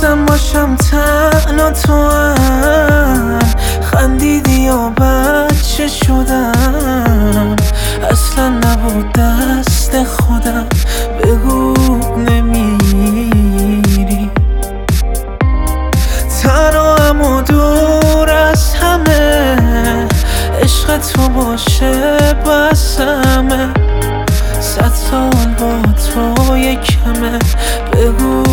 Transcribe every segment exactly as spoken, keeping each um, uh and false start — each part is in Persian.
میخواستم باشم تنها تو هم خندیدی یا بچه شدم اصلا نبود دست خودم بگو نمیری تنهام و دور از همه عشق تو باشه بسمه صد سال با تو یکمه بگو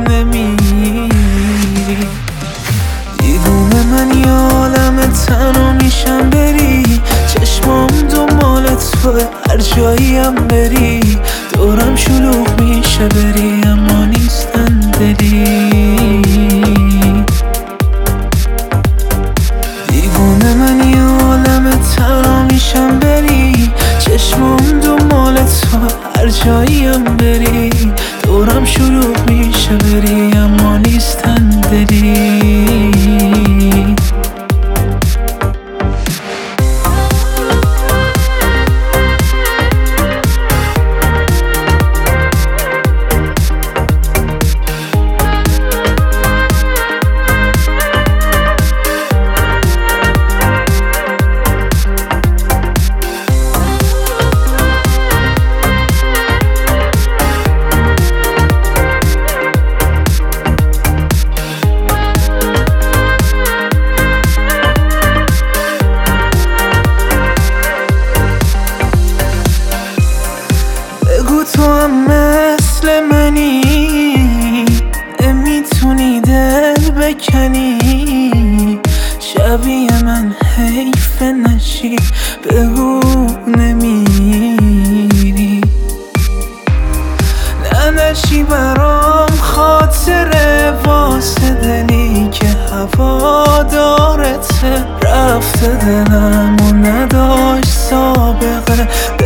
نمیری دیوونه من یه عالم تنها میشم بری چشمام دنبال توه هر جاییم بری دورم شلوغ میشه بری اما نیستن دلی دیوونه من یه عالم تنها میشم بری چشمام دنبال تو هر جاییم بری دورم شلوغ میشه بری اما نیستن دلی تو هم مثل منی نمیتونی دل بکنی شبیه من حیف نشی بگو نمیری ننشی برام خاطره واسه دلی که هوا دارته رفته دلم و نداشت سابقه